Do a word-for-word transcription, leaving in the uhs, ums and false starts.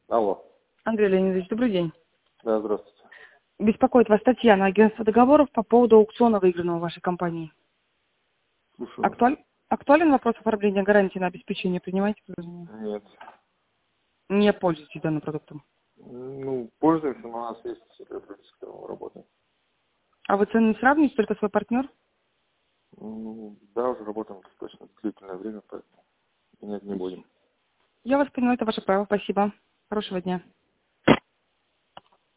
Алло. Андрей Леонидович, добрый день. Да, здравствуйте. Беспокоит вас Татьяна, агентство договоров по поводу аукциона, выигранного в вашей компании. Слушаю. Актуаль... Актуален вопрос оформления гарантии на обеспечение? Принимаете предложение? Нет. Не пользуйтесь данным продуктом. Ну, пользуемся, но у нас есть люди, с которыми мы работаем. А вы цены не сравниваете, только свой партнер? Ну, да, уже работаем достаточно длительное время, поэтому нет, не будем. Я вас поняла, это ваше право. Спасибо. Хорошего дня.